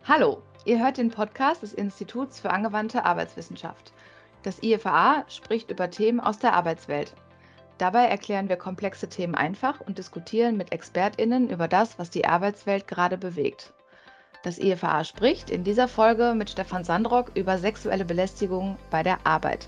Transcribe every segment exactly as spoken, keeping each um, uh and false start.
Hallo, ihr hört den Podcast des Instituts für angewandte Arbeitswissenschaft. Das I F A A spricht über Themen aus der Arbeitswelt. Dabei erklären wir komplexe Themen einfach und diskutieren mit ExpertInnen über das, was die Arbeitswelt gerade bewegt. Das I F A A spricht in dieser Folge mit Stefan Sandrock über sexuelle Belästigung bei der Arbeit.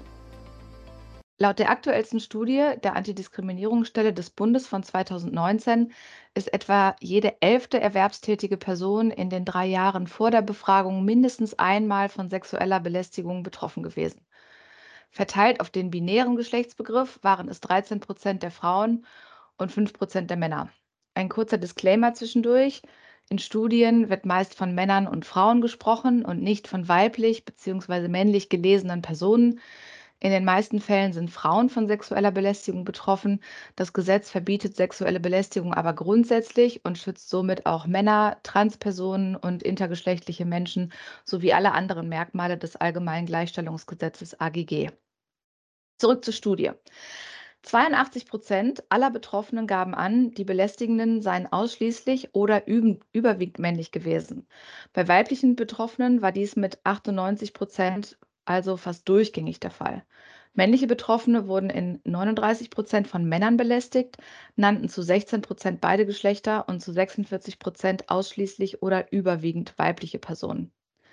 Laut der aktuellsten Studie der Antidiskriminierungsstelle des Bundes von zweitausendneunzehn ist etwa jede elfte erwerbstätige Person in den drei Jahren vor der Befragung mindestens einmal von sexueller Belästigung betroffen gewesen. Verteilt auf den binären Geschlechtsbegriff waren es dreizehn Prozent der Frauen und fünf Prozent der Männer. Ein kurzer Disclaimer zwischendurch. In Studien wird meist von Männern und Frauen gesprochen und nicht von weiblich bzw. männlich gelesenen Personen. In den meisten Fällen sind Frauen von sexueller Belästigung betroffen. Das Gesetz verbietet sexuelle Belästigung aber grundsätzlich und schützt somit auch Männer, Transpersonen und intergeschlechtliche Menschen sowie alle anderen Merkmale des Allgemeinen Gleichstellungsgesetzes A G G. Zurück zur Studie. zweiundachtzig Prozent aller Betroffenen gaben an, die Belästigenden seien ausschließlich oder überwiegend männlich gewesen. Bei weiblichen Betroffenen war dies mit achtundneunzig Prozent also fast durchgängig der Fall. Männliche Betroffene wurden in neununddreißig Prozent von Männern belästigt, nannten zu sechzehn Prozent beide Geschlechter und zu sechsundvierzig Prozent ausschließlich oder überwiegend weibliche Personen.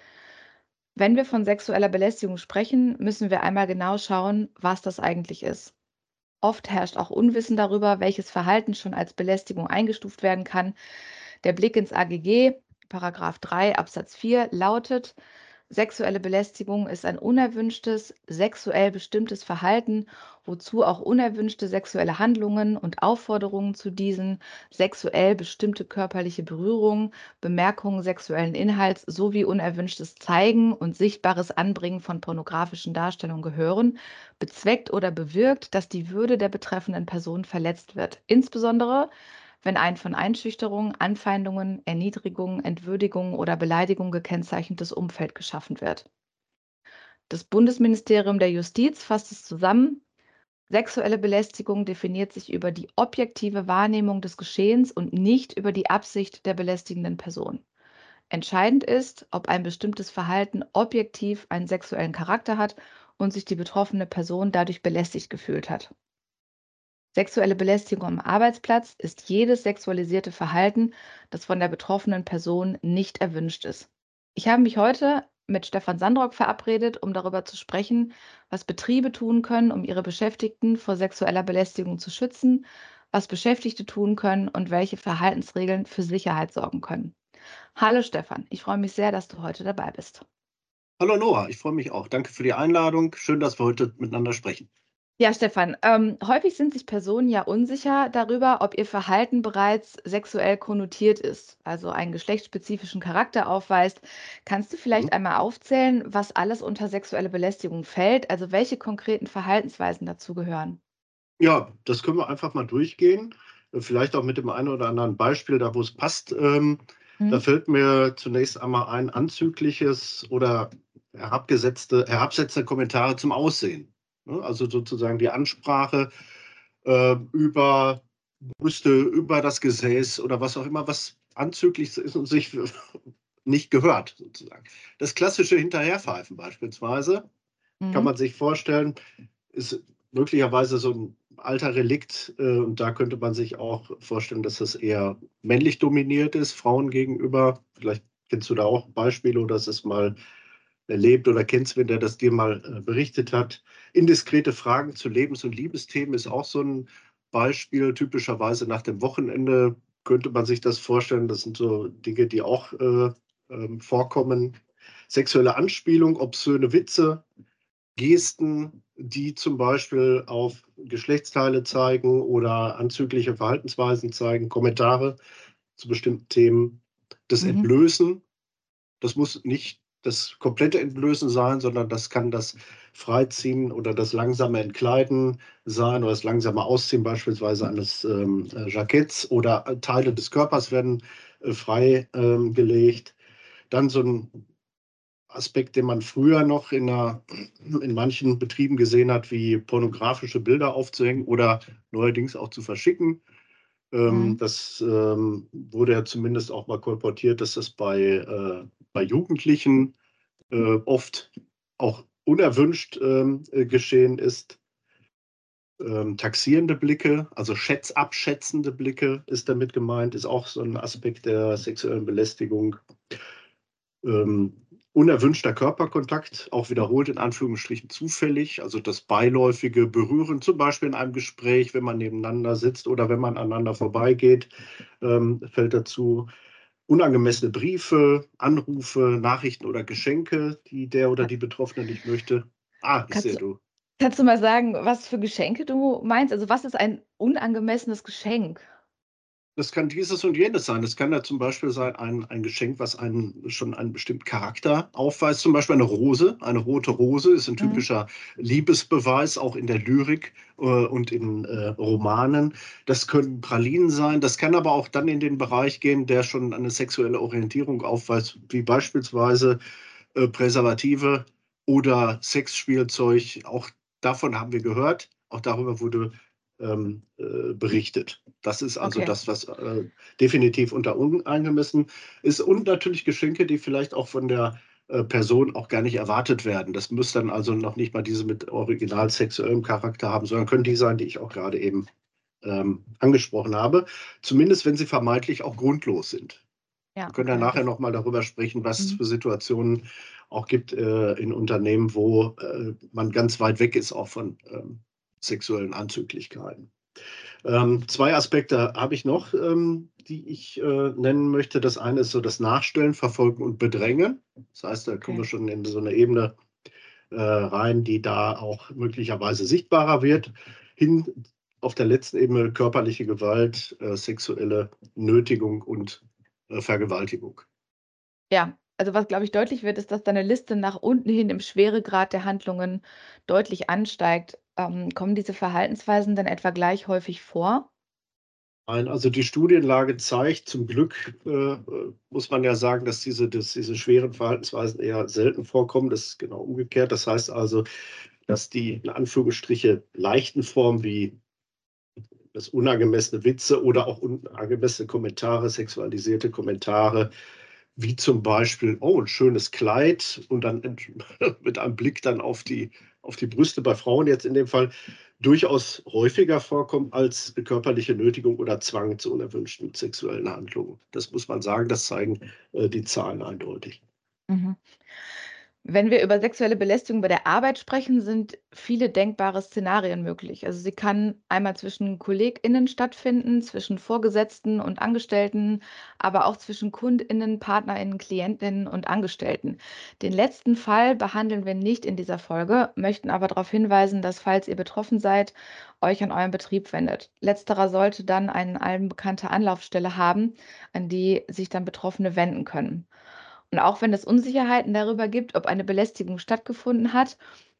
Wenn wir von sexueller Belästigung sprechen, müssen wir einmal genau schauen, was das eigentlich ist. Oft herrscht auch Unwissen darüber, welches Verhalten schon als Belästigung eingestuft werden kann. Der Blick ins A G G, Paragraph drei Absatz vier, lautet: Sexuelle Belästigung ist ein unerwünschtes, sexuell bestimmtes Verhalten, wozu auch unerwünschte sexuelle Handlungen und Aufforderungen zu diesen, sexuell bestimmte körperliche Berührungen, Bemerkungen sexuellen Inhalts sowie unerwünschtes Zeigen und sichtbares Anbringen von pornografischen Darstellungen gehören, bezweckt oder bewirkt, dass die Würde der betreffenden Person verletzt wird, insbesondere wenn ein von Einschüchterung, Anfeindungen, Erniedrigung, Entwürdigung oder Beleidigung gekennzeichnetes Umfeld geschaffen wird. Das Bundesministerium der Justiz fasst es zusammen: Sexuelle Belästigung definiert sich über die objektive Wahrnehmung des Geschehens und nicht über die Absicht der belästigenden Person. Entscheidend ist, ob ein bestimmtes Verhalten objektiv einen sexuellen Charakter hat und sich die betroffene Person dadurch belästigt gefühlt hat. Sexuelle Belästigung am Arbeitsplatz ist jedes sexualisierte Verhalten, das von der betroffenen Person nicht erwünscht ist. Ich habe mich heute mit Stefan Sandrock verabredet, um darüber zu sprechen, was Betriebe tun können, um ihre Beschäftigten vor sexueller Belästigung zu schützen, was Beschäftigte tun können und welche Verhaltensregeln für Sicherheit sorgen können. Hallo Stefan, ich freue mich sehr, dass du heute dabei bist. Hallo Noah, ich freue mich auch. Danke für die Einladung. Schön, dass wir heute miteinander sprechen. Ja, Stefan, ähm, häufig sind sich Personen ja unsicher darüber, ob ihr Verhalten bereits sexuell konnotiert ist, also einen geschlechtsspezifischen Charakter aufweist. Kannst du vielleicht Mhm. einmal aufzählen, was alles unter sexuelle Belästigung fällt, also welche konkreten Verhaltensweisen dazu gehören? Ja, das können wir einfach mal durchgehen. Äh, Vielleicht auch mit dem einen oder anderen Beispiel, da wo es passt. Ähm, da Mhm. fällt mir zunächst einmal ein anzügliches oder herabgesetzte, herabsetzende Kommentare zum Aussehen. Ne? Also sozusagen die Ansprache äh, über Brüste, über das Gesäß oder was auch immer, was anzüglich ist und sich nicht gehört, sozusagen. Das klassische Hinterherpfeifen beispielsweise, kann Mhm. man sich vorstellen, ist möglicherweise so ein alter Relikt, äh, und da könnte man sich auch vorstellen, dass das eher männlich dominiert ist, Frauen gegenüber. Vielleicht kennst du da auch Beispiele oder hast es mal erlebt oder kennst wen, der das dir mal, äh, berichtet hat. Indiskrete Fragen zu Lebens und Liebesthemen ist auch so ein Beispiel. Typischerweise nach dem Wochenende könnte man sich das vorstellen. Das sind so Dinge, die auch, äh, ähm, vorkommen. Sexuelle Anspielung, obszöne Witze, Gesten, die zum Beispiel auf Geschlechtsteile zeigen oder anzügliche Verhaltensweisen zeigen, Kommentare zu bestimmten Themen. Das Mhm. Entblößen, das muss nicht das komplette Entblößen sein, sondern das kann das Freiziehen oder das langsame Entkleiden sein oder das langsame Ausziehen beispielsweise eines ähm, äh, Jacketts oder äh, Teile des Körpers werden äh, frei ähm, gelegt. Dann so ein Aspekt, den man früher noch in, einer, in manchen Betrieben gesehen hat, wie pornografische Bilder aufzuhängen oder neuerdings auch zu verschicken. Ähm, Mhm. das ähm, wurde ja zumindest auch mal kolportiert, dass das bei, äh, bei Jugendlichen äh, oft auch unerwünscht ähm, äh, geschehen ist. Ähm, taxierende Blicke, also schätzabschätzende Blicke ist damit gemeint, ist auch so ein Aspekt der sexuellen Belästigung. Ähm, unerwünschter Körperkontakt, auch wiederholt in Anführungsstrichen zufällig, also das beiläufige Berühren, zum Beispiel in einem Gespräch, wenn man nebeneinander sitzt oder wenn man aneinander vorbeigeht, ähm, fällt dazu. Unangemessene Briefe, Anrufe, Nachrichten oder Geschenke, die der oder die Betroffene nicht möchte. Ah, ich Kannst sehe du, du. kannst du mal sagen, was für Geschenke du meinst? Also was ist ein unangemessenes Geschenk? Das kann dieses und jenes sein. Das kann ja zum Beispiel sein, ein, ein Geschenk, was einen schon einen bestimmten Charakter aufweist. Zum Beispiel eine Rose. Eine rote Rose ist ein Mhm. typischer Liebesbeweis, auch in der Lyrik äh, und in äh, Romanen. Das können Pralinen sein. Das kann aber auch dann in den Bereich gehen, der schon eine sexuelle Orientierung aufweist, wie beispielsweise äh, Präservative oder Sexspielzeug. Auch davon haben wir gehört. Auch darüber wurde ähm, äh, berichtet. Das ist also Okay. das, was äh, definitiv unter unangemessen ist. Und natürlich Geschenke, die vielleicht auch von der äh, Person auch gar nicht erwartet werden. Das muss dann also noch nicht mal diese mit original sexuellem Charakter haben, sondern können die sein, die ich auch gerade eben ähm, angesprochen habe. Zumindest wenn sie vermeintlich auch grundlos sind. Ja, Wir können ja okay. nachher Das, noch mal darüber sprechen, was es mhm. für Situationen auch gibt äh, in Unternehmen, wo äh, man ganz weit weg ist auch von ähm, sexuellen Anzüglichkeiten. Ähm, zwei Aspekte habe ich noch, ähm, die ich äh, nennen möchte. Das eine ist so das Nachstellen, Verfolgen und Bedrängen. Das heißt, da kommen Okay. wir schon in so eine Ebene äh, rein, die da auch möglicherweise sichtbarer wird. Hin auf der letzten Ebene körperliche Gewalt, äh, sexuelle Nötigung und äh, Vergewaltigung. Ja, also was, glaube ich, deutlich wird, ist, dass deine Liste nach unten hin im Schweregrad der Handlungen deutlich ansteigt. Ähm, kommen diese Verhaltensweisen dann etwa gleich häufig vor? Nein, also die Studienlage zeigt zum Glück, äh, äh, muss man ja sagen, dass diese, dass diese schweren Verhaltensweisen eher selten vorkommen. Das ist genau umgekehrt. Das heißt also, dass die in Anführungsstriche leichten Formen wie das unangemessene Witze oder auch unangemessene Kommentare, sexualisierte Kommentare, wie zum Beispiel, oh, ein schönes Kleid und dann mit einem Blick dann auf die, auf die Brüste bei Frauen jetzt in dem Fall, durchaus häufiger vorkommen als körperliche Nötigung oder Zwang zu unerwünschten sexuellen Handlungen. Das muss man sagen, das zeigen äh, die Zahlen eindeutig. Mhm. Wenn wir über sexuelle Belästigung bei der Arbeit sprechen, sind viele denkbare Szenarien möglich. Also sie kann einmal zwischen KollegInnen stattfinden, zwischen Vorgesetzten und Angestellten, aber auch zwischen KundInnen, PartnerInnen, KlientInnen und Angestellten. Den letzten Fall behandeln wir nicht in dieser Folge, möchten aber darauf hinweisen, dass, falls ihr betroffen seid, euch an euren Betrieb wendet. Letzterer sollte dann eine allen bekannte Anlaufstelle haben, an die sich dann Betroffene wenden können. Und auch wenn es Unsicherheiten darüber gibt, ob eine Belästigung stattgefunden hat,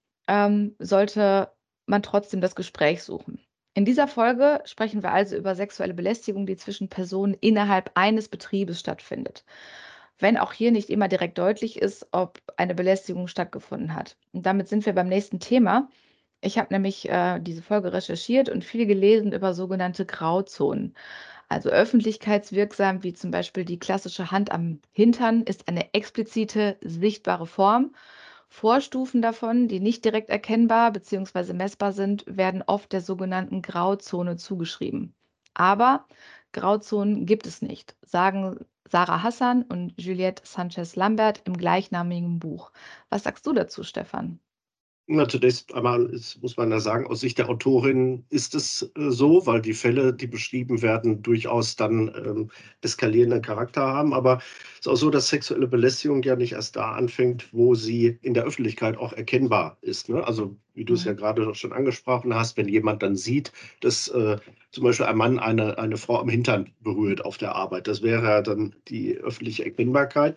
ähm, sollte man trotzdem das Gespräch suchen. In dieser Folge sprechen wir also über sexuelle Belästigung, die zwischen Personen innerhalb eines Betriebes stattfindet. Wenn auch hier nicht immer direkt deutlich ist, ob eine Belästigung stattgefunden hat. Und damit sind wir beim nächsten Thema. Ich habe nämlich äh, diese Folge recherchiert und viel gelesen über sogenannte Grauzonen. Also öffentlichkeitswirksam, wie zum Beispiel die klassische Hand am Hintern, ist eine explizite, sichtbare Form. Vorstufen davon, die nicht direkt erkennbar bzw. messbar sind, werden oft der sogenannten Grauzone zugeschrieben. Aber Grauzonen gibt es nicht, sagen Sarah Hassan und Juliette Sanchez-Lambert im gleichnamigen Buch. Was sagst du dazu, Stefan? Na, zunächst einmal ist, muss man da sagen, aus Sicht der Autorin ist es äh, so, weil die Fälle, die beschrieben werden, durchaus dann ähm, eskalierenden Charakter haben. Aber es ist auch so, dass sexuelle Belästigung ja nicht erst da anfängt, wo sie in der Öffentlichkeit auch erkennbar ist. Ne? Also, wie du es ja Mhm. gerade doch schon angesprochen hast, wenn jemand dann sieht, dass äh, zum Beispiel ein Mann eine, eine Frau am Hintern berührt auf der Arbeit, das wäre ja dann die öffentliche Erkennbarkeit.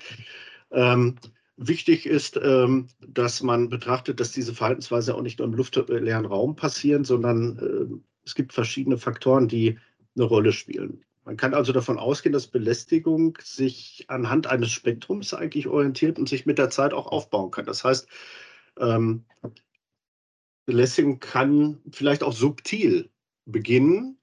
Ähm, Wichtig ist, ähm, dass man betrachtet, dass diese Verhaltensweise auch nicht nur im luftleeren Raum passieren, sondern äh, es gibt verschiedene Faktoren, die eine Rolle spielen. Man kann also davon ausgehen, dass Belästigung sich anhand eines Spektrums eigentlich orientiert und sich mit der Zeit auch aufbauen kann. Das heißt, ähm, Belästigung kann vielleicht auch subtil beginnen,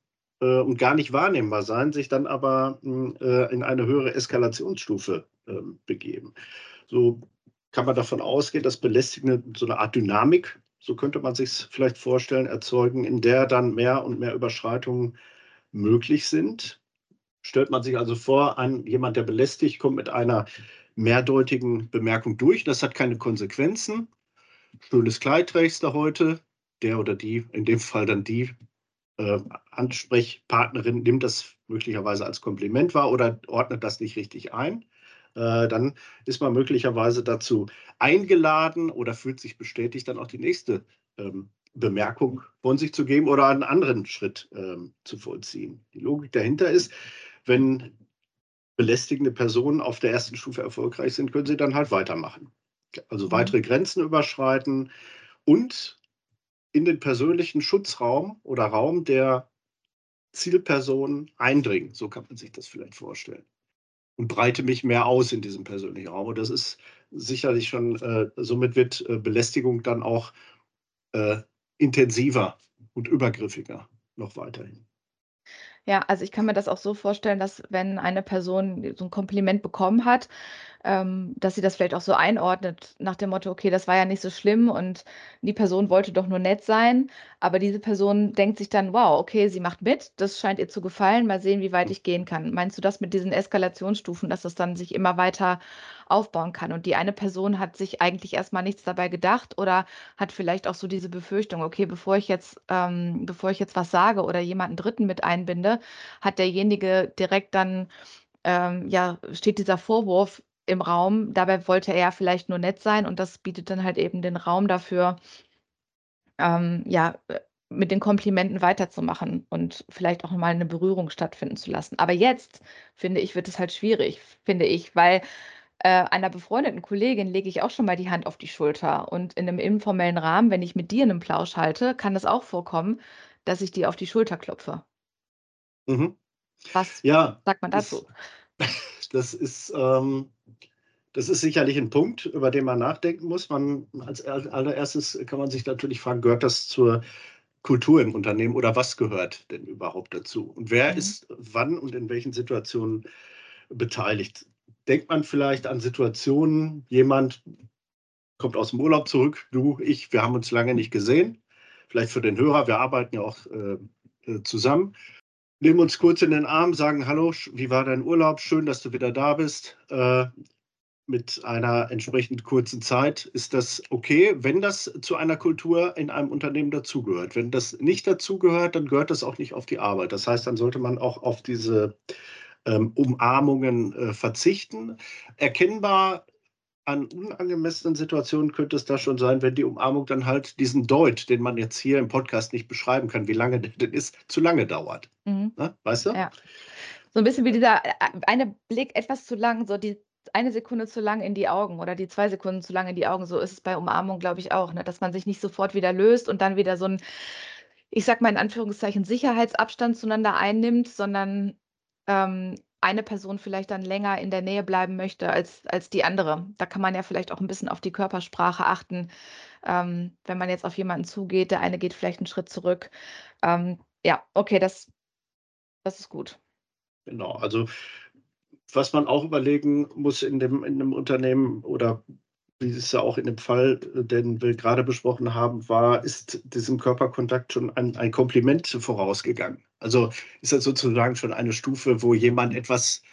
äh, und gar nicht wahrnehmbar sein, sich dann aber äh, in eine höhere Eskalationsstufe äh, begeben. So kann man davon ausgehen, dass Belästigende so eine Art Dynamik, so könnte man sich es vielleicht vorstellen, erzeugen, in der dann mehr und mehr Überschreitungen möglich sind. Stellt man sich also vor, ein, jemand, der belästigt, kommt mit einer mehrdeutigen Bemerkung durch. Das hat keine Konsequenzen. Schönes Kleid trägst du heute. Der oder die, in dem Fall dann die äh, Ansprechpartnerin, nimmt das möglicherweise als Kompliment wahr oder ordnet das nicht richtig ein. Äh, dann ist man möglicherweise dazu eingeladen oder fühlt sich bestätigt, dann auch die nächste ähm, Bemerkung von sich zu geben oder einen anderen Schritt ähm, zu vollziehen. Die Logik dahinter ist, wenn belästigende Personen auf der ersten Stufe erfolgreich sind, können sie dann halt weitermachen. Also Mhm. weitere Grenzen überschreiten und in den persönlichen Schutzraum oder Raum der Zielperson eindringen. So kann man sich das vielleicht vorstellen. Und breite mich mehr aus in diesem persönlichen Raum. Und das ist sicherlich schon, äh, somit wird äh, Belästigung dann auch äh, intensiver und übergriffiger noch weiterhin. Ja, also ich kann mir das auch so vorstellen, dass wenn eine Person so ein Kompliment bekommen hat, ähm, dass sie das vielleicht auch so einordnet nach dem Motto: „Okay, das war ja nicht so schlimm und die Person wollte doch nur nett sein.“ Aber diese Person denkt sich dann: „Wow, okay, sie macht mit, das scheint ihr zu gefallen. Mal sehen, wie weit ich gehen kann.“ Meinst du das mit diesen Eskalationsstufen, dass das dann sich immer weiter aufbauen kann? Und die eine Person hat sich eigentlich erst mal nichts dabei gedacht oder hat vielleicht auch so diese Befürchtung: „Okay, bevor ich jetzt ähm, bevor ich jetzt was sage oder jemanden Dritten mit einbinde, hat derjenige direkt dann ähm, ja, steht dieser Vorwurf im Raum. Dabei wollte er ja vielleicht nur nett sein und das bietet dann halt eben den Raum dafür, ähm, ja, äh, mit den Komplimenten weiterzumachen und vielleicht auch mal eine Berührung stattfinden zu lassen. Aber jetzt, finde ich, wird es halt schwierig, finde ich, weil, äh, einer befreundeten Kollegin lege ich auch schon mal die Hand auf die Schulter und in einem informellen Rahmen, wenn ich mit dir einen Plausch halte, kann es auch vorkommen, dass ich dir auf die Schulter klopfe. Mhm. Was Ja, sagt man dazu? ist, das ist, ähm, das ist sicherlich ein Punkt, über den man nachdenken muss. Man, als aller- allererstes kann man sich natürlich fragen, gehört das zur Kultur im Unternehmen oder was gehört denn überhaupt dazu? Und wer Mhm. ist wann und in welchen Situationen beteiligt? Denkt man vielleicht an Situationen, jemand kommt aus dem Urlaub zurück, du, ich, wir haben uns lange nicht gesehen. Vielleicht für den Hörer, wir arbeiten ja auch äh, äh, zusammen. Nehmen uns kurz in den Arm, sagen: Hallo, sch- wie war dein Urlaub? Schön, dass du wieder da bist. Äh, mit einer entsprechend kurzen Zeit. Ist das okay, wenn das zu einer Kultur in einem Unternehmen dazugehört? Wenn das nicht dazugehört, dann gehört das auch nicht auf die Arbeit. Das heißt, dann sollte man auch auf diese ähm, Umarmungen äh, verzichten. Erkennbar an unangemessenen Situationen könnte es da schon sein, wenn die Umarmung dann halt diesen Deut, den man jetzt hier im Podcast nicht beschreiben kann, wie lange der denn ist, zu lange dauert. Mhm. Ne? Weißt du? Ja. So 'n bisschen wie dieser, äh, eine Blick etwas zu lang, so die eine Sekunde zu lang in die Augen oder die zwei Sekunden zu lang in die Augen. So ist es bei Umarmung, glaube ich, auch, ne, dass man sich nicht sofort wieder löst und dann wieder so 'n, ich sage mal in Anführungszeichen, Sicherheitsabstand zueinander einnimmt, sondern, ähm, eine Person vielleicht dann länger in der Nähe bleiben möchte als als die andere. Da kann man ja vielleicht auch 'n bisschen auf die Körpersprache achten, ähm, wenn man jetzt auf jemanden zugeht, der eine geht vielleicht 'n Schritt zurück. Ähm, ja, okay, das das ist gut. Genau. Also was man auch überlegen muss in dem in 'nem Unternehmen oder wie es ja auch in dem Fall, äh, den wir gerade besprochen haben, war, ist diesem Körperkontakt schon ein ein Kompliment vorausgegangen? Also, ist das sozusagen schon eine Stufe, wo jemand etwas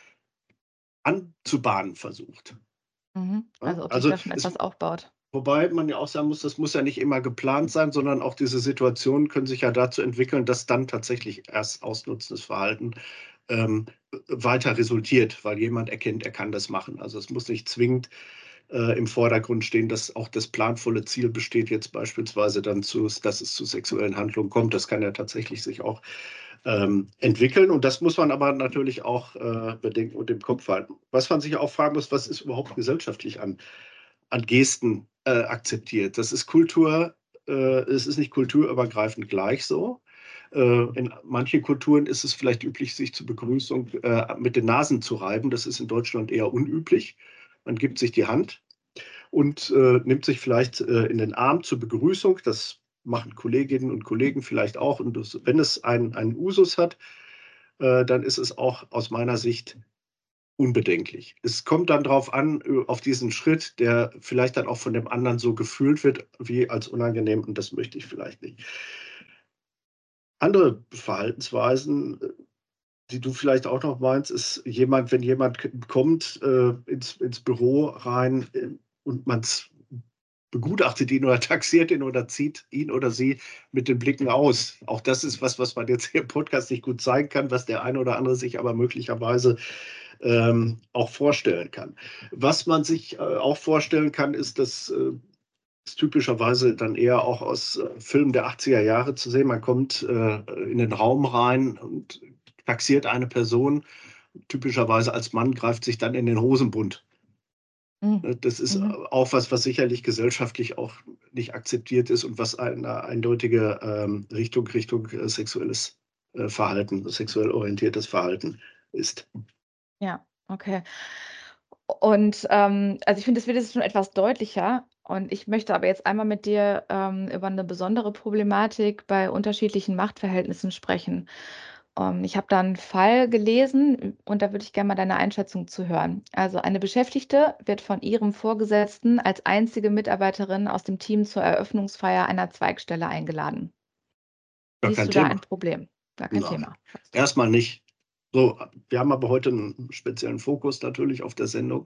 anzubahnen versucht, Mhm. ne? Also, ob sich Also, da schon es etwas aufbaut. wobei man ja auch sagen muss, das muss ja nicht immer geplant sein, sondern auch diese Situationen können sich ja dazu entwickeln, dass dann tatsächlich erst ausnutzendes Verhalten ähm, weiter resultiert, weil jemand erkennt, er kann das machen. Also es muss nicht zwingend äh, im Vordergrund stehen, dass auch das planvolle Ziel besteht, jetzt beispielsweise dann zu, dass es zu sexuellen Handlungen kommt. Das kann ja tatsächlich sich auch ähm, entwickeln. Und das muss man aber natürlich auch äh, bedenken und im Kopf halten. Was man sich auch fragen muss, was ist überhaupt gesellschaftlich an, an Gesten äh, akzeptiert? Das ist Kultur, äh, es ist nicht kulturübergreifend gleich so. Äh, in manchen Kulturen ist es vielleicht üblich, sich zur Begrüßung äh, mit den Nasen zu reiben. Das ist in Deutschland eher unüblich. Man gibt sich die Hand und äh, nimmt sich vielleicht äh, in den Arm zur Begrüßung. Das machen Kolleginnen und Kollegen vielleicht auch. Und das, wenn es einen, einen Usus hat, äh, dann ist es auch aus meiner Sicht unbedenklich. Es kommt dann darauf an, auf diesen Schritt, der vielleicht dann auch von dem anderen so gefühlt wird, wie als unangenehm, und das möchte ich vielleicht nicht. Andere Verhaltensweisen, die du vielleicht auch noch meinst, ist jemand, wenn jemand kommt äh, ins, ins Büro rein äh, und man begutachtet ihn oder taxiert ihn oder zieht ihn oder sie mit den Blicken aus. Auch das ist was, was man jetzt hier im Podcast nicht gut zeigen kann, was der eine oder andere sich aber möglicherweise ähm, auch vorstellen kann. Was man sich äh, auch vorstellen kann, ist, dass äh, ist typischerweise dann eher auch aus äh, Filmen der achtziger Jahre zu sehen. Man kommt äh, in den Raum rein und taxiert eine Person. Typischerweise als Mann greift sich dann in den Hosenbund. Mhm. Das ist Mhm. auch was, was sicherlich gesellschaftlich auch nicht akzeptiert ist und was eine eindeutige ähm, Richtung, Richtung äh, sexuelles äh, Verhalten, sexuell orientiertes Verhalten ist. Ja, okay. Und ähm, also ich finde, das wird jetzt schon etwas deutlicher. Und ich möchte aber jetzt einmal mit dir ähm, über eine besondere Problematik bei unterschiedlichen Machtverhältnissen sprechen. Ähm, ich habe da einen Fall gelesen und da würde ich gerne mal deine Einschätzung zu hören. Also eine Beschäftigte wird von ihrem Vorgesetzten als einzige Mitarbeiterin aus dem Team zur Eröffnungsfeier einer Zweigstelle eingeladen. Gar Siehst kein du da ein Thema. Problem? Gar kein Nein, Thema, sagst du. erstmal nicht. So, wir haben aber heute einen speziellen Fokus natürlich auf der Sendung.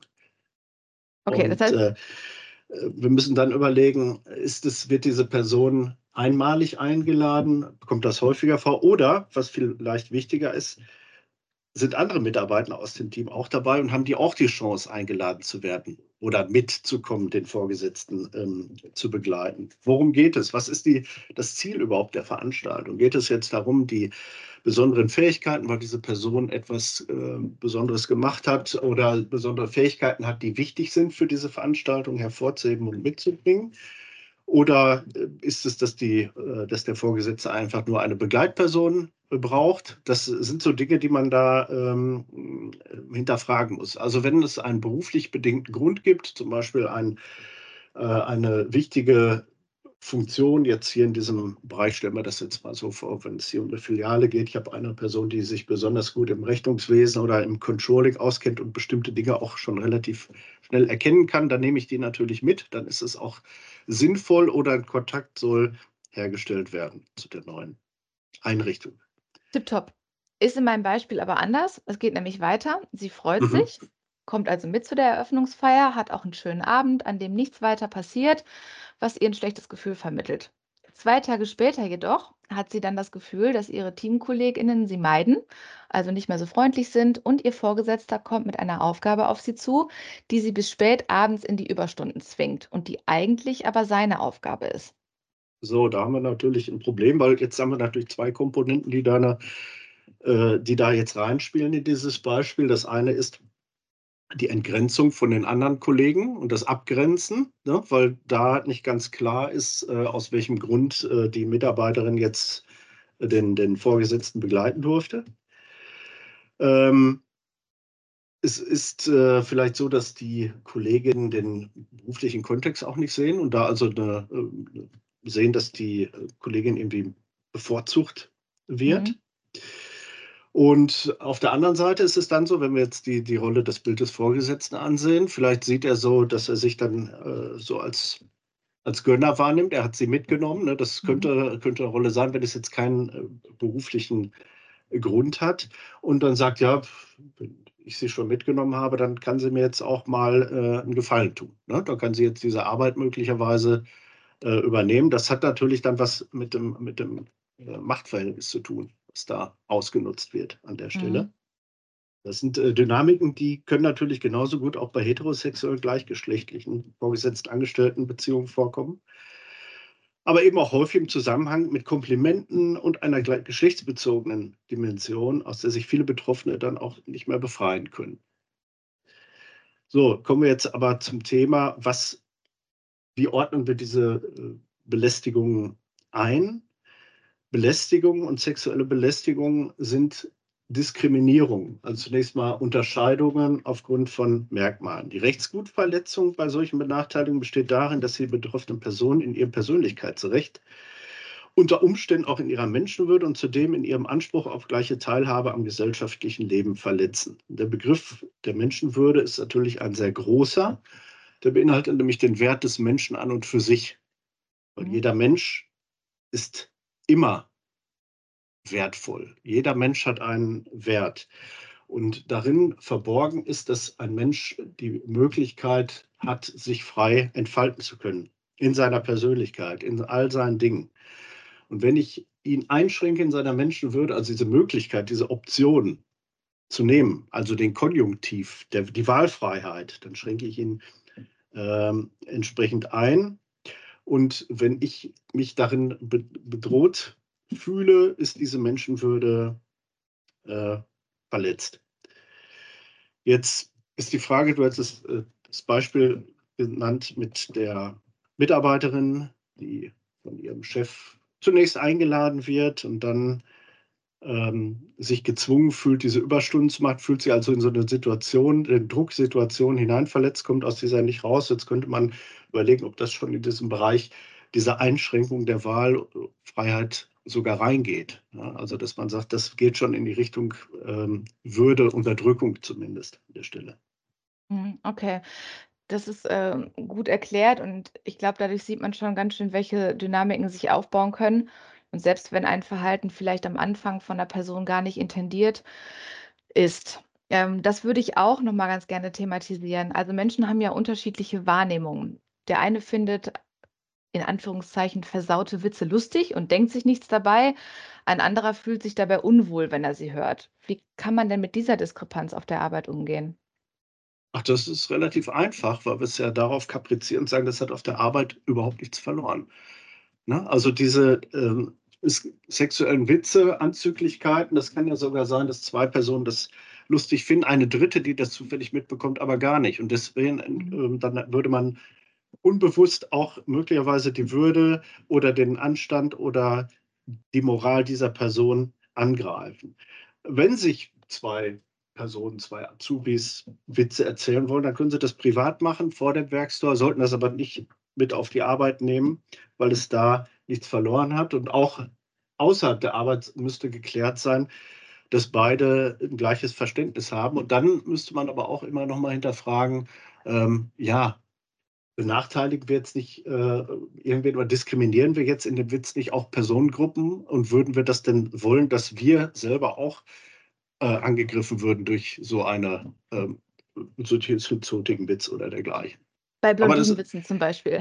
Okay, das Und heißt, äh, wir müssen dann überlegen, ist es, wird diese Person einmalig eingeladen? Kommt das häufiger vor? Oder, was vielleicht wichtiger ist, sind andere Mitarbeiter aus dem Team auch dabei und haben die auch die Chance, eingeladen zu werden oder mitzukommen, den Vorgesetzten ähm, zu begleiten? Worum geht es? Was ist die, das Ziel überhaupt der Veranstaltung? Geht es jetzt darum, die besonderen Fähigkeiten, weil diese Person etwas äh, Besonderes gemacht hat oder besondere Fähigkeiten hat, die wichtig sind für diese Veranstaltung, hervorzuheben und mitzubringen? Oder äh, ist es, dass, die, äh, dass der Vorgesetzte einfach nur eine Begleitperson braucht? Das sind so Dinge, die man da ähm, hinterfragen muss. Also wenn es einen beruflich bedingten Grund gibt, zum Beispiel ein, äh, eine wichtige Funktion jetzt hier in diesem Bereich, stellen wir das jetzt mal so vor, wenn es hier um eine Filiale geht. Ich habe eine Person, die sich besonders gut im Rechnungswesen oder im Controlling auskennt und bestimmte Dinge auch schon relativ schnell erkennen kann. Dann nehme ich die natürlich mit. Dann ist es auch sinnvoll oder ein Kontakt soll hergestellt werden zu der neuen Einrichtung. tipptopp. Ist in meinem Beispiel aber anders. Es geht nämlich weiter. Sie freut Mhm. sich, kommt also mit zu der Eröffnungsfeier, hat auch einen schönen Abend, an dem nichts weiter passiert, was ihr ein schlechtes Gefühl vermittelt. Zwei Tage später jedoch hat sie dann das Gefühl, dass ihre Teamkolleginnen sie meiden, also nicht mehr so freundlich sind und ihr Vorgesetzter kommt mit einer Aufgabe auf sie zu, die sie bis spät abends in die Überstunden zwingt und die eigentlich aber seine Aufgabe ist. So, da haben wir natürlich ein Problem, weil jetzt haben wir natürlich zwei Komponenten, die da, eine, äh, die da jetzt reinspielen in dieses Beispiel. Das eine ist die Entgrenzung von den anderen Kollegen und das Abgrenzen, ne, weil da nicht ganz klar ist, äh, aus welchem Grund äh, die Mitarbeiterin jetzt den, den Vorgesetzten begleiten durfte. Ähm, es ist äh, vielleicht so, dass die Kolleginnen den beruflichen Kontext auch nicht sehen und da also eine, äh, sehen, dass die äh, Kollegin irgendwie bevorzugt Mhm. wird. Und auf der anderen Seite ist es dann so, wenn wir jetzt die, die Rolle des Bild des Vorgesetzten ansehen, vielleicht sieht er so, dass er sich dann äh, so als, als Gönner wahrnimmt. Er hat sie mitgenommen. Ne? Das Mhm. könnte, könnte eine Rolle sein, wenn es jetzt keinen äh, beruflichen Grund hat. Und dann sagt, ja, wenn ich sie schon mitgenommen habe, dann kann sie mir jetzt auch mal äh, einen Gefallen tun. Ne? Dann kann sie jetzt diese Arbeit möglicherweise äh, übernehmen. Das hat natürlich dann was mit dem, mit dem äh, Machtverhältnis zu tun, was da ausgenutzt wird an der Stelle. Mhm. Das sind äh, Dynamiken, die können natürlich genauso gut auch bei heterosexuell gleichgeschlechtlichen vorgesetzten Angestelltenbeziehungen vorkommen, aber eben auch häufig im Zusammenhang mit Komplimenten und einer gle- geschlechtsbezogenen Dimension, aus der sich viele Betroffene dann auch nicht mehr befreien können. So, kommen wir jetzt aber zum Thema, was, wie ordnen wir diese äh, Belästigungen ein? Belästigung und sexuelle Belästigung sind Diskriminierung, also zunächst mal Unterscheidungen aufgrund von Merkmalen. Die Rechtsgutverletzung bei solchen Benachteiligungen besteht darin, dass die betroffene Person in ihrem Persönlichkeitsrecht unter Umständen auch in ihrer Menschenwürde und zudem in ihrem Anspruch auf gleiche Teilhabe am gesellschaftlichen Leben verletzen. Der Begriff der Menschenwürde ist natürlich ein sehr großer. Der beinhaltet nämlich den Wert des Menschen an und für sich. Weil Mhm. jeder Mensch ist immer wertvoll. Jeder Mensch hat einen Wert. Und darin verborgen ist, dass ein Mensch die Möglichkeit hat, sich frei entfalten zu können. In seiner Persönlichkeit, in all seinen Dingen. Und wenn ich ihn einschränke in seiner Menschenwürde, also diese Möglichkeit, diese Option zu nehmen, also den Konjunktiv, der, die Wahlfreiheit, dann schränke ich ihn ähm, entsprechend ein. Und wenn ich mich darin be bedroht fühle, ist diese Menschenwürde äh, verletzt. Jetzt ist die Frage, du hattest äh, das Beispiel genannt mit der Mitarbeiterin, die von ihrem Chef zunächst eingeladen wird und dann ähm, sich gezwungen fühlt, diese Überstunden zu machen, fühlt sich also in so eine Situation, in Drucksituation hineinverletzt, kommt aus dieser nicht raus. Jetzt könnte man überlegen, ob das schon in diesem Bereich dieser Einschränkung der Wahlfreiheit sogar reingeht. Ja, also dass man sagt, das geht schon in die Richtung ähm, Würde, Unterdrückung zumindest an der Stelle. Mhm, okay. Das ist, ähm, gut erklärt und ich glaube, dadurch sieht man schon ganz schön, welche Dynamiken sich aufbauen können. Und selbst wenn ein Verhalten vielleicht am Anfang von der Person gar nicht intendiert ist. Ähm, das würde ich auch noch mal ganz gerne thematisieren. Also, Menschen haben ja unterschiedliche Wahrnehmungen. Der eine findet in Anführungszeichen versaute Witze lustig und denkt sich nichts dabei. Ein anderer fühlt sich dabei unwohl, wenn er sie hört. Wie kann man denn mit dieser Diskrepanz auf der Arbeit umgehen? Ach, das ist relativ einfach, weil wir es ja darauf kaprizieren und sagen, das hat auf der Arbeit überhaupt nichts verloren. Ne? Also diese ähm, s- sexuellen Witze, Anzüglichkeiten, das kann ja sogar sein, dass zwei Personen das lustig finden, eine dritte, die das zufällig mitbekommt, aber gar nicht. Und deswegen, Mhm. ähm, dann würde man unbewusst auch möglicherweise die Würde oder den Anstand oder die Moral dieser Person angreifen. Wenn sich zwei Personen, zwei Azubis Witze erzählen wollen, dann können sie das privat machen vor dem Werkstore, sollten das aber nicht mit auf die Arbeit nehmen, weil es da nichts verloren hat. Und auch außerhalb der Arbeit müsste geklärt sein, dass beide ein gleiches Verständnis haben. Und dann müsste man aber auch immer noch mal hinterfragen, ähm, ja, benachteiligen wir jetzt nicht äh, irgendwen oder diskriminieren wir jetzt in dem Witz nicht auch Personengruppen und würden wir das denn wollen, dass wir selber auch äh, angegriffen würden durch so eine ähm, so zotigen Witz oder dergleichen. Bei Aber das Blondinenwitzen zum Beispiel.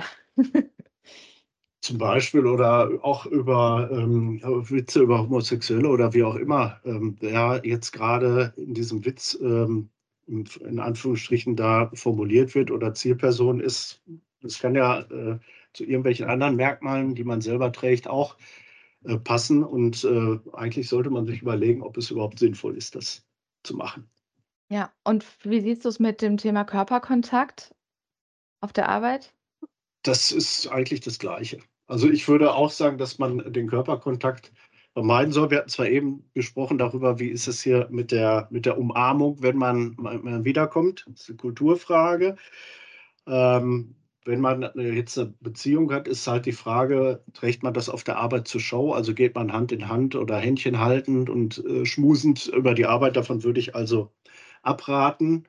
zum Beispiel oder auch über ähm, Witze über Homosexuelle oder wie auch immer, ähm, wer jetzt gerade in diesem Witz ähm, in, in Anführungsstrichen da formuliert wird oder Zielperson ist. Das kann ja äh, zu irgendwelchen anderen Merkmalen, die man selber trägt, auch äh, passen. Und äh, eigentlich sollte man sich überlegen, ob es überhaupt sinnvoll ist, das zu machen. Ja, und wie siehst du es mit dem Thema Körperkontakt auf der Arbeit? Das ist eigentlich das Gleiche. Also, ich würde auch sagen, dass man den Körperkontakt vermeiden soll. Wir hatten zwar eben gesprochen darüber, wie ist es hier mit der mit der Umarmung, wenn man wenn man wiederkommt. Das ist 'ne Kulturfrage. Ähm, wenn man, äh, jetzt 'ne Beziehung hat, ist halt die Frage, trägt man das auf der Arbeit zur Show? Also, geht man Hand in Hand oder Händchen haltend und, äh, schmusend über die Arbeit? Davon würde ich also abraten.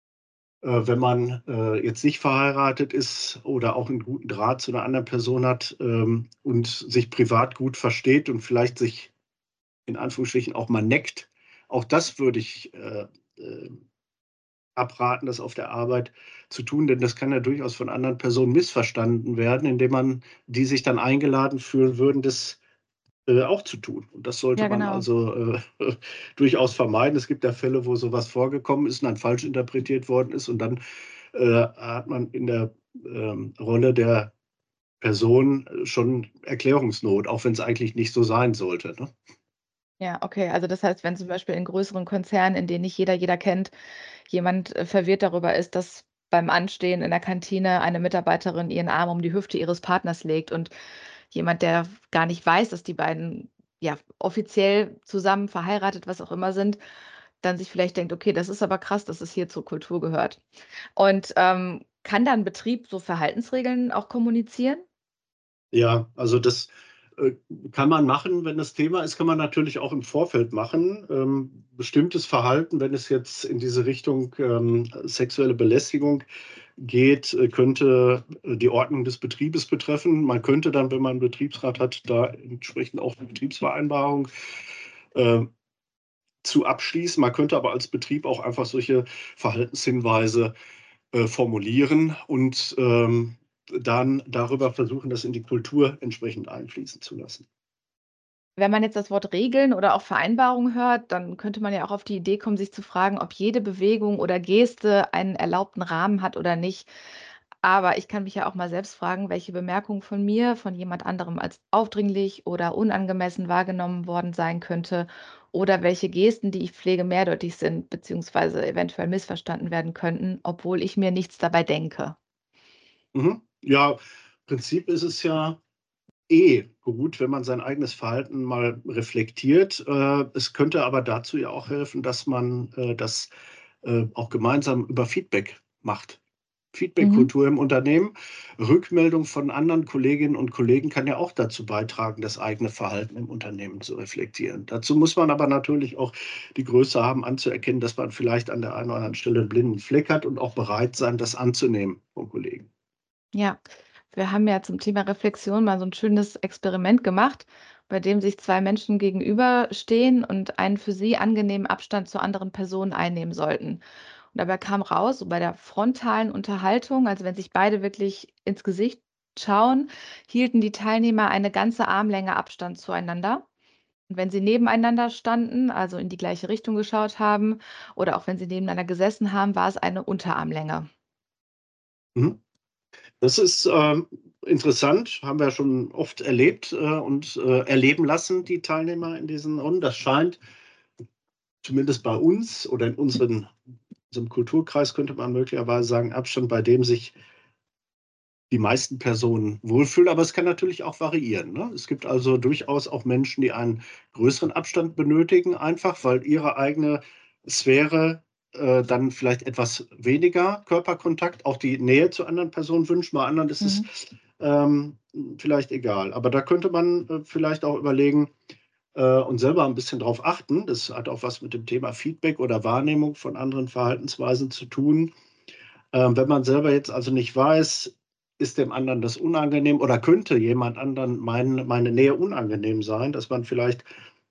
Äh, wenn man, äh, jetzt nicht verheiratet ist oder auch einen guten Draht zu einer anderen Person hat, ähm, und sich privat gut versteht und vielleicht sich in Anführungsstrichen auch mal neckt, auch das würde ich, äh, äh, abraten, das auf der Arbeit zu tun, denn das kann ja durchaus von anderen Personen missverstanden werden, indem man die sich dann eingeladen fühlen würden, das, äh, auch zu tun. Und das sollte Ja, man genau. also, äh, durchaus vermeiden. Es gibt ja Fälle, wo sowas vorgekommen ist und dann falsch interpretiert worden ist und dann äh, hat man in der ähm, Rolle der Person äh, schon Erklärungsnot, auch wenn es eigentlich nicht so sein sollte, ne? Ja, okay. Also das heißt, wenn zum Beispiel in größeren Konzernen, in denen nicht jeder jeder kennt, jemand, äh, verwirrt darüber ist, dass beim Anstehen in der Kantine eine Mitarbeiterin ihren Arm um die Hüfte ihres Partners legt und jemand, der gar nicht weiß, dass die beiden, ja, offiziell zusammen verheiratet, was auch immer sind, dann sich vielleicht denkt: „Okay, das ist aber krass, dass es hier zur Kultur gehört.“ Und, ähm, kann dann Betrieb so Verhaltensregeln auch kommunizieren? Ja, also das Äh, kann man machen, wenn das Thema ist, kann man natürlich auch im Vorfeld machen. Ähm, bestimmtes Verhalten, wenn es jetzt in diese Richtung ähm, sexuelle Belästigung geht, äh, könnte äh, die Ordnung des Betriebes betreffen. Man könnte dann, wenn man einen Betriebsrat hat, da entsprechend auch eine Betriebsvereinbarung äh, zu abschließen. Man könnte aber als Betrieb auch einfach solche Verhaltenshinweise äh, formulieren und ähm, dann darüber versuchen, das in die Kultur entsprechend einfließen zu lassen. Wenn man jetzt das Wort Regeln oder auch Vereinbarung hört, dann könnte man ja auch auf die Idee kommen, sich zu fragen, ob jede Bewegung oder Geste einen erlaubten Rahmen hat oder nicht. Aber ich kann mich ja auch mal selbst fragen, welche Bemerkung von mir, von jemand anderem als aufdringlich oder unangemessen wahrgenommen worden sein könnte oder welche Gesten, die ich pflege, mehrdeutig sind beziehungsweise eventuell missverstanden werden könnten, obwohl ich mir nichts dabei denke. Mhm. Ja, im Prinzip ist es ja eh gut, wenn man sein eigenes Verhalten mal reflektiert. Äh, es könnte aber dazu ja auch helfen, dass man äh, das äh, auch gemeinsam über Feedback macht. Mhm. Feedbackkultur im Unternehmen. Rückmeldung von anderen Kolleginnen und Kollegen kann ja auch dazu beitragen, das eigene Verhalten im Unternehmen zu reflektieren. Dazu muss man aber natürlich auch die Größe haben, anzuerkennen, dass man vielleicht an der einen oder anderen Stelle einen blinden Fleck hat und auch bereit sein, das anzunehmen von Kollegen. Ja, wir haben ja zum Thema Reflexion mal so ein schönes Experiment gemacht, bei dem sich zwei Menschen gegenüberstehen und einen für sie angenehmen Abstand zur anderen Person einnehmen sollten. Und dabei kam raus, so bei der frontalen Unterhaltung, also wenn sich beide wirklich ins Gesicht schauen, hielten die Teilnehmer eine ganze Armlänge Abstand zueinander. Und wenn sie nebeneinander standen, also in die gleiche Richtung geschaut haben oder auch wenn sie nebeneinander gesessen haben, war es eine Unterarmlänge. Mhm. Das ist ähm, interessant, haben wir schon oft erlebt äh, und äh, erleben lassen, die Teilnehmer in diesen Runden. Das scheint zumindest bei uns oder in unseren, unserem Kulturkreis, könnte man möglicherweise sagen, Abstand, bei dem sich die meisten Personen wohlfühlen. Aber es kann natürlich auch variieren. Ne? Es gibt also durchaus auch Menschen, die einen größeren Abstand benötigen, einfach weil ihre eigene Sphäre äh, dann vielleicht etwas weniger Körperkontakt, auch die Nähe zu anderen Personen wünschen. Bei anderen ist es Mhm. ähm, vielleicht egal. Aber da könnte man äh, vielleicht auch überlegen äh, und selber ein bisschen drauf achten. Das hat auch was mit dem Thema Feedback oder Wahrnehmung von anderen Verhaltensweisen zu tun. Ähm, wenn man selber jetzt also nicht weiß, ist dem anderen das unangenehm oder könnte jemand anderen mein, meine Nähe unangenehm sein, dass man vielleicht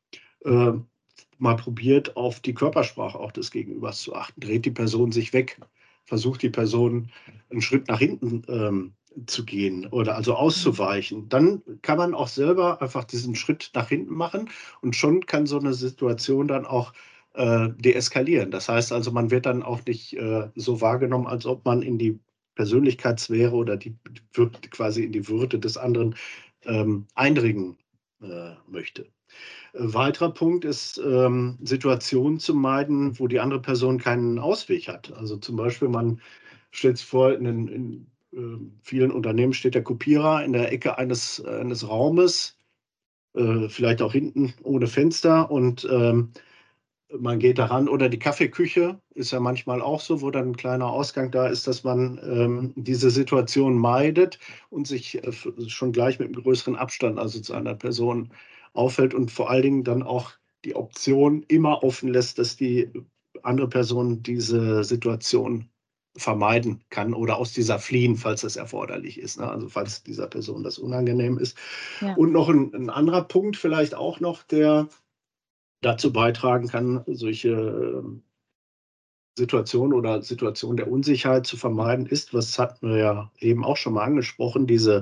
äh, mal probiert, auf die Körpersprache auch des Gegenübers zu achten. Dreht die Person sich weg, versucht die Person einen Schritt nach hinten ähm, zu gehen oder also Mhm. auszuweichen. Dann kann man auch selber einfach diesen Schritt nach hinten machen und schon kann so eine Situation dann auch äh, deeskalieren. Das heißt also, man wird dann auch nicht äh, so wahrgenommen, als ob man in die Persönlichkeitssphäre oder die quasi in die Würde des anderen ähm, eindringen äh, möchte. Weiterer Punkt ist, ähm, Situationen zu meiden, wo die andere Person keinen Ausweg hat. Also zum Beispiel, man stellt sich vor, in, den, in äh, vielen Unternehmen steht der Kopierer in der Ecke eines, eines Raumes, äh, vielleicht auch hinten ohne Fenster und ähm, man geht daran. Oder die Kaffeeküche ist ja manchmal auch so, wo dann ein kleiner Ausgang da ist, dass man ähm, diese Situation meidet und sich äh, schon gleich mit einem größeren Abstand, also zu einer Person, auffällt und vor allen Dingen dann auch die Option immer offen lässt, dass die andere Person diese Situation vermeiden kann oder aus dieser fliehen, falls das erforderlich ist. Ne? Also falls dieser Person das unangenehm ist. Ja. Und noch ein, ein anderer Punkt vielleicht auch noch, der dazu beitragen kann, solche ähm, Situationen oder Situationen der Unsicherheit zu vermeiden, ist, was hatten wir ja eben auch schon mal angesprochen, diese,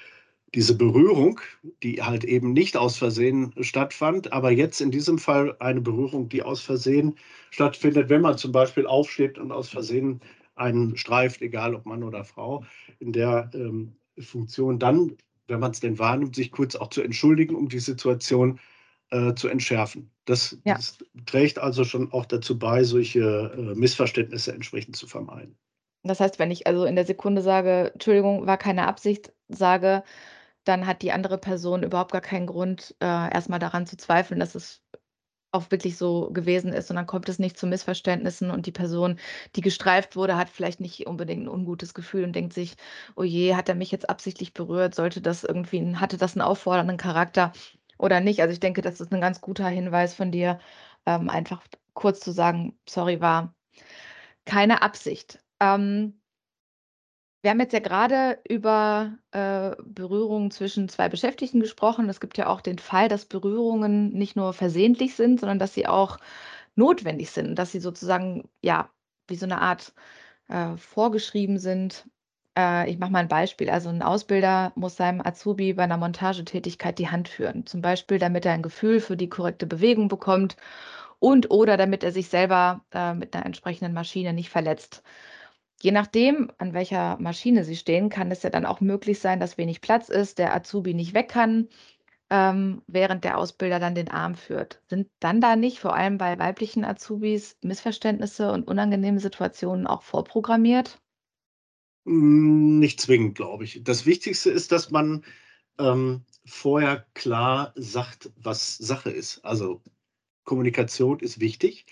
diese Berührung, die halt eben nicht aus Versehen stattfand, aber jetzt in diesem Fall eine Berührung, die aus Versehen stattfindet, wenn man zum Beispiel aufsteht und aus Versehen einen streift, egal ob Mann oder Frau, in der ähm, Funktion dann, wenn man es denn wahrnimmt, sich kurz auch zu entschuldigen, um die Situation äh, zu entschärfen. Das, Ja. das trägt also schon auch dazu bei, solche äh, Missverständnisse entsprechend zu vermeiden. Das heißt, wenn ich also in der Sekunde sage: „Entschuldigung, war keine Absicht“, sage, dann hat die andere Person überhaupt gar keinen Grund, äh, erst daran zu zweifeln, dass es auch wirklich so gewesen ist und dann kommt es nicht zu Missverständnissen und die Person, die gestreift wurde, hat vielleicht nicht unbedingt ein ungutes Gefühl und denkt sich: „Oh je, hat er mich jetzt absichtlich berührt? Sollte das irgendwie 'n hatte das einen auffordernden Charakter oder nicht?“ Also, ich denke, das ist ein ganz guter Hinweis von dir, ähm, einfach kurz zu sagen: „Sorry, war keine Absicht.“ Ähm wir haben jetzt ja gerade über, äh, Berührungen zwischen zwei Beschäftigten gesprochen. Es gibt ja auch den Fall, dass Berührungen nicht nur versehentlich sind, sondern dass sie auch notwendig sind, dass sie sozusagen, ja, wie so eine Art, äh, vorgeschrieben sind. Äh, ich mache mal ein Beispiel. Also, ein Ausbilder muss seinem Azubi bei einer Montagetätigkeit die Hand führen, zum Beispiel, damit er ein Gefühl für die korrekte Bewegung bekommt und oder damit er sich selber, äh, mit einer entsprechenden Maschine nicht verletzt. Je nachdem, an welcher Maschine Sie stehen, kann es ja dann auch möglich sein, dass wenig Platz ist, der Azubi nicht weg kann, ähm, während der Ausbilder dann den Arm führt. Sind dann da nicht, vor allem bei weiblichen Azubis, Missverständnisse und unangenehme Situationen auch vorprogrammiert? Hm, nicht zwingend, glaube ich. Das Wichtigste ist, dass man, ähm, vorher klar sagt, was Sache ist. Also, Kommunikation ist wichtig.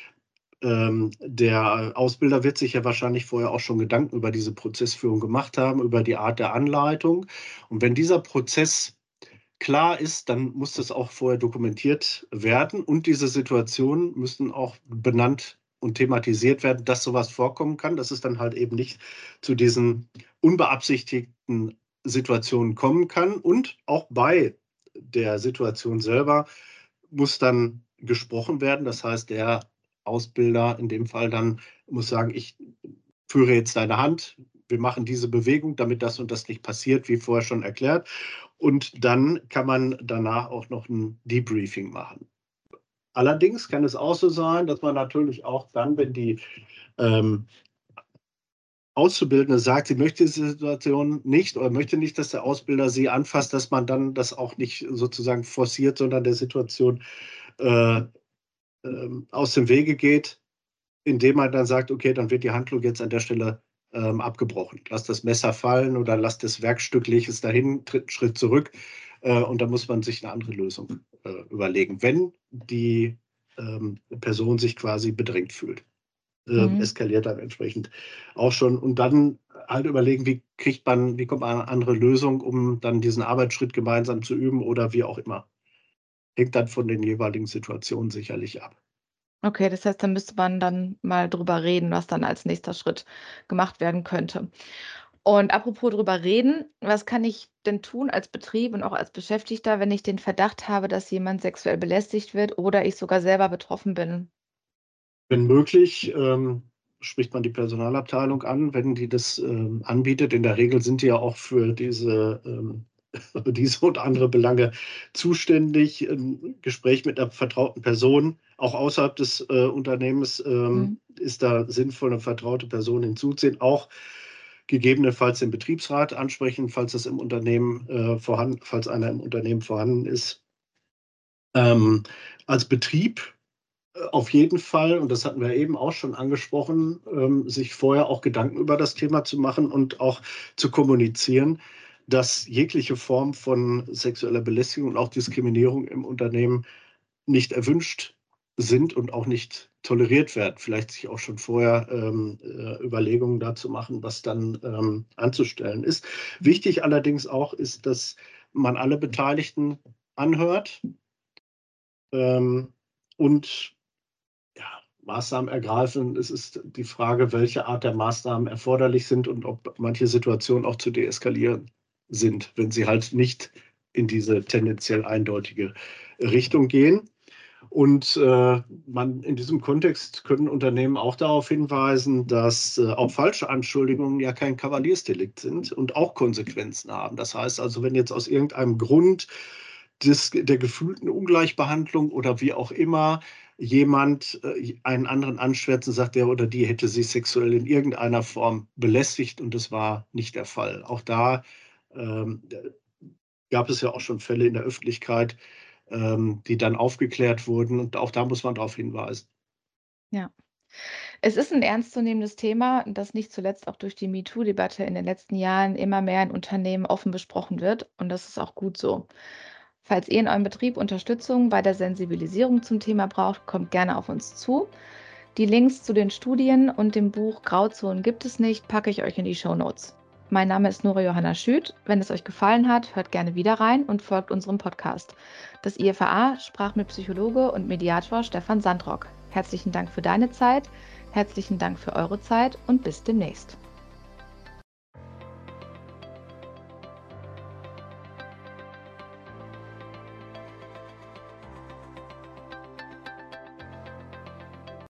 Ähm, der Ausbilder wird sich ja wahrscheinlich vorher auch schon Gedanken über diese Prozessführung gemacht haben, über die Art der Anleitung. Und wenn dieser Prozess klar ist, dann muss das auch vorher dokumentiert werden und diese Situationen müssen auch benannt und thematisiert werden, dass sowas vorkommen kann, dass es dann halt eben nicht zu diesen unbeabsichtigten Situationen kommen kann. Und auch bei der Situation selber muss dann gesprochen werden. Das heißt, der Ausbilder in dem Fall dann muss sagen: „Ich führe jetzt deine Hand. Wir machen diese Bewegung, damit das und das nicht passiert“, wie vorher schon erklärt. Und dann kann man danach auch noch 'n Debriefing machen. Allerdings kann es auch so sein, dass man natürlich auch dann, wenn die, ähm, Auszubildende sagt, sie möchte diese Situation nicht oder möchte nicht, dass der Ausbilder sie anfasst, dass man dann das auch nicht sozusagen forciert, sondern der Situation, äh, ähm, aus dem Wege geht, indem man dann sagt: „Okay, dann wird die Handlung jetzt an der Stelle, ähm, abgebrochen. Lass das Messer fallen oder lass das Werkstück, leg es dahin, tritt 'n Schritt zurück“, äh, und dann muss man sich eine andere Lösung, äh, überlegen, wenn die, ähm, Person sich quasi bedrängt fühlt. Ähm, Mhm. eskaliert dann entsprechend auch schon und dann halt überlegen, wie kriegt man wie kommt man an 'ne andere Lösung, um dann diesen Arbeitsschritt gemeinsam zu üben oder wie auch immer. Hängt dann von den jeweiligen Situationen sicherlich ab. Okay, das heißt, da müsste man dann mal drüber reden, was dann als nächster Schritt gemacht werden könnte. Und apropos drüber reden, was kann ich denn tun als Betrieb und auch als Beschäftigter, wenn ich den Verdacht habe, dass jemand sexuell belästigt wird oder ich sogar selber betroffen bin? Wenn möglich, ähm, spricht man die Personalabteilung an, wenn die das, ähm, anbietet. In der Regel sind die ja auch für diese, ähm diese und andere Belange zuständig. 'N Gespräch mit 'ner vertrauten Person, auch außerhalb des, äh, Unternehmens, Mhm. ähm, ist da sinnvoll, 'ne vertraute Person hinzuziehen. Auch gegebenenfalls den Betriebsrat ansprechen, falls das im Unternehmen, äh, vorhanden falls einer im Unternehmen vorhanden ist. Ähm, als Betrieb äh, auf jeden Fall, und das hatten wir eben auch schon angesprochen, ähm, sich vorher auch Gedanken über das Thema zu machen und auch zu kommunizieren, dass jegliche Form von sexueller Belästigung und auch Diskriminierung im Unternehmen nicht erwünscht sind und auch nicht toleriert werden. Vielleicht sich auch schon vorher, ähm, äh, Überlegungen dazu machen, was dann, ähm, anzustellen ist. Mhm. Wichtig allerdings auch ist, dass man alle Beteiligten anhört, ähm, und ja, Maßnahmen ergreifen. Es ist die Frage, welche Art der Maßnahmen erforderlich sind und ob manche Situationen auch zu deeskalieren sind, wenn sie halt nicht in diese tendenziell eindeutige Richtung gehen. Und, äh, man in diesem Kontext können Unternehmen auch darauf hinweisen, dass, äh, auch falsche Anschuldigungen ja kein Kavaliersdelikt sind und auch Konsequenzen haben. Das heißt also, wenn jetzt aus irgendeinem Grund des der gefühlten Ungleichbehandlung oder wie auch immer jemand, äh, einen anderen anschwärzt und sagt, der oder die hätte sie sexuell in irgendeiner Form belästigt und das war nicht der Fall. Auch da, ähm, äh, gab es ja auch schon Fälle in der Öffentlichkeit, ähm, die dann aufgeklärt wurden und auch da muss man drauf hinweisen. Ja. Es ist ein ernstzunehmendes Thema, das nicht zuletzt auch durch die MeToo-Debatte in den letzten Jahren immer mehr in Unternehmen offen besprochen wird und das ist auch gut so. Falls ihr in eurem Betrieb Unterstützung bei der Sensibilisierung zum Thema braucht, kommt gerne auf uns zu. Die Links zu den Studien und dem Buch Grauzonen gibt es nicht, packe ich euch in die Shownotes. Mein Name ist Nora Johanna Schüth. Wenn es euch gefallen hat, hört gerne wieder rein und folgt unserem Podcast. Das I F A sprach mit Psychologe und Mediator Stefan Sandrock. Herzlichen Dank für deine Zeit, herzlichen Dank für eure Zeit und bis demnächst.